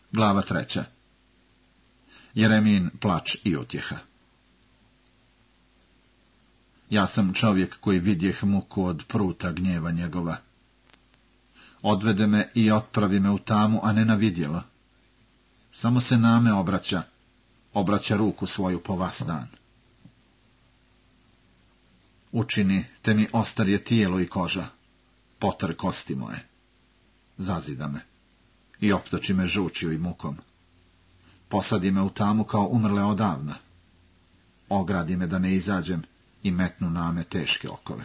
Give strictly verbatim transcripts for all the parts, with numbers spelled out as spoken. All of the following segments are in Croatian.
Glava treća. Jeremijin plač i utjeha. Ja sam čovjek koji vidjeh muku od pruta gnjeva njegova. Odvede me i otpravi me u tamu, a ne na vidjelo. Samo se name obraća, obraća ruku svoju po vas dan. Učini, te mi ostarje tijelo i koža, potr kosti moje. Zazida me i optoči me žučiju i mukom. Posadi me u tamu kao umrle odavna. Ogradi me da ne izađem i metnu na me teške okove.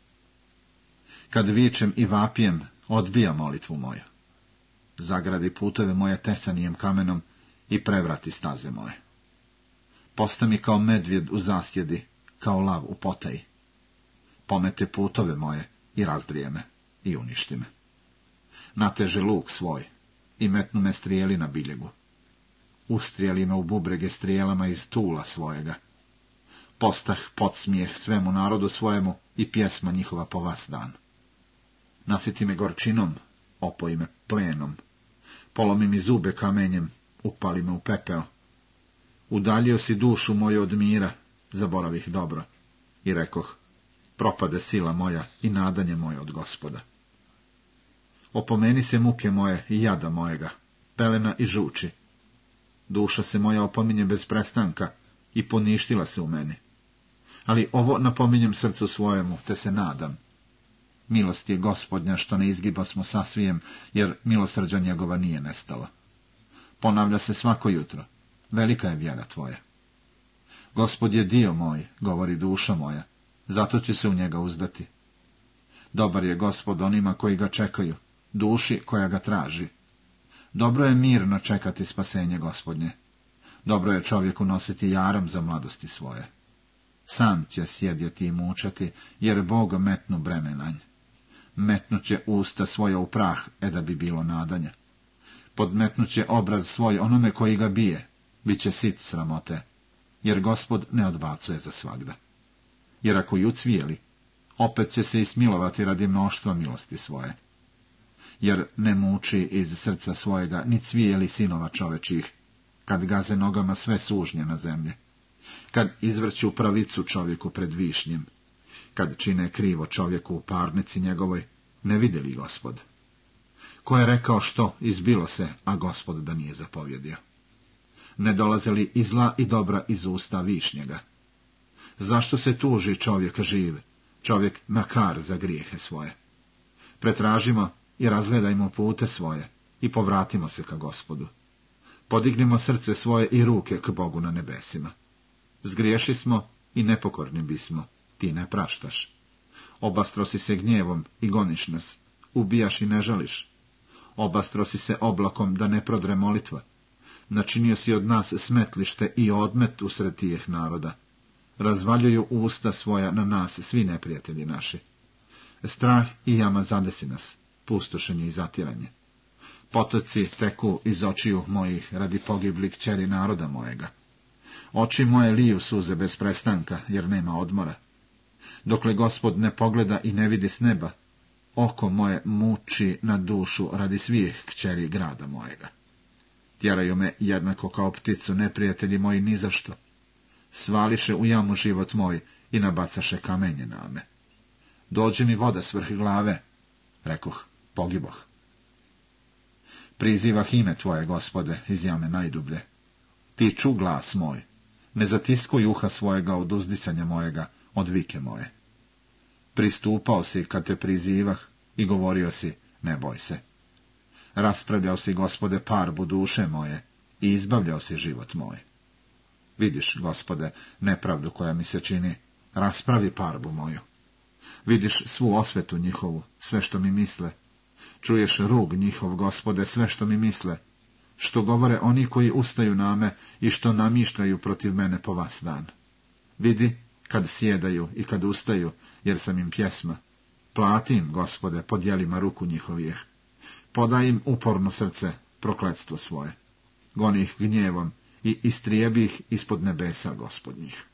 Kad vičem i vapijem, odbija molitvu moju. Zagradi putove moje tesanijem kamenom i prevrati staze moje. Posta mi kao medvjed u zasjedi, kao lav u potaji. Pomete putove moje i razdrije me i uništi me. Nateže luk svoj i metnu me strijeli na biljegu. Ustrijeli me u bubrege strijelama iz tula svojega. Postah podsmijeh svemu narodu svojemu i pjesma njihova po vas dan. Nasiti me gorčinom, opoji me plenom. Polomi mi zube kamenjem, upali me u pepeo. Udaljio si dušu moju od mira, zaboravih dobro. I rekoh, propade sila moja i nadanje moje od Gospoda. Opomeni se muke moje i jada mojega, pelena i žuči. Duša se moja opominje bez prestanka i poništila se u meni. Ali ovo napominjem srcu svojemu, te se nadam. Milost je Gospodnja što ne izgibosmo sasvijem, jer milosrđa njegova nije nestala. Ponavlja se svako jutro, velika je vjera tvoja. Gospod je dio moj, govori duša moja, zato će se u njega uzdati. Dobar je Gospod onima koji ga čekaju, duši koja ga traži. Dobro je mirno čekati spasenje Gospodnje. Dobro je čovjeku nositi jaram za mladosti svoje. Sam će sjedjeti i mučati, jer Bog metnu breme na nj. Metnuće usta svoje u prah, e da bi bilo nadanja. Podmetnuće obraz svoj onome koji ga bije, bit će sit sramote, jer Gospod ne odbacuje za svagda. Jer ako ju cvijeli, opet će se ismilovati radi mnoštva milosti svoje. Jer ne muči iz srca svojega ni cvijeli sinova čovečih, kad gaze nogama sve sužnje na zemlji, kad izvrću pravicu čovjeku pred višnjem, kad čine krivo čovjeku u parnici njegovoj, ne vidi li Gospod? Ko je rekao što, izbilo se, a Gospod da nije zapovjedio? Ne dolaze li i zla i dobra iz usta višnjega? Zašto se tuži čovjek živ, čovjek na kar za grijehe svoje? Pretražimo i razgledajmo pute svoje i povratimo se ka Gospodu. Podignimo srce svoje i ruke k Bogu na nebesima. Zgriješi smo i nepokorni bismo, ti ne praštaš. Obastro si se gnjevom i goniš nas, ubijaš i ne žališ. Obastro si se oblakom da ne prodre molitva. Načinio si od nas smetlište i odmet usred tijeh naroda. Razvaljuju usta svoja na nas svi neprijatelji naši. Strah i jama zadesi nas, pustošenje i zatiranje. Potoci teku iz očiju mojih radi pogiblih kćeri naroda mojega. Oči moje liju suze bez prestanka, jer nema odmora. Dokle Gospod ne pogleda i ne vidi s neba, oko moje muči na dušu radi svih kćeri grada mojega. Tjeraju me jednako kao pticu neprijatelji moji nizašto. Svališe u jamu život moj i nabacaše kamenje na me. Dođe mi voda s vrh glave, rekoh, pogiboh. Prizivah ime tvoje, Gospode, iz jame najdublje. Ti ču glas moj, ne zatiskuj uha svojega od uzdisanja mojega, od vike moje. Pristupao si kad te prizivah i govorio si, ne boj se. Raspravljao si, Gospode, parbu duše moje i izbavljao si život moj. Vidiš, Gospode, nepravdu koja mi se čini, raspravi parbu moju. Vidiš svu osvetu njihovu, sve što mi misle. Čuješ rug njihov, Gospode, sve što mi misle, što govore oni koji ustaju na me i što namišljaju protiv mene po vas dan. Vidi, kad sjedaju i kad ustaju, jer sam im pjesma. Plati im, Gospode, po djelima ruku njihovih. Podaj im uporno srce, prokletstvo svoje. Goni ih gnjevom i istrijebi ih ispod nebesa Gospodnjih.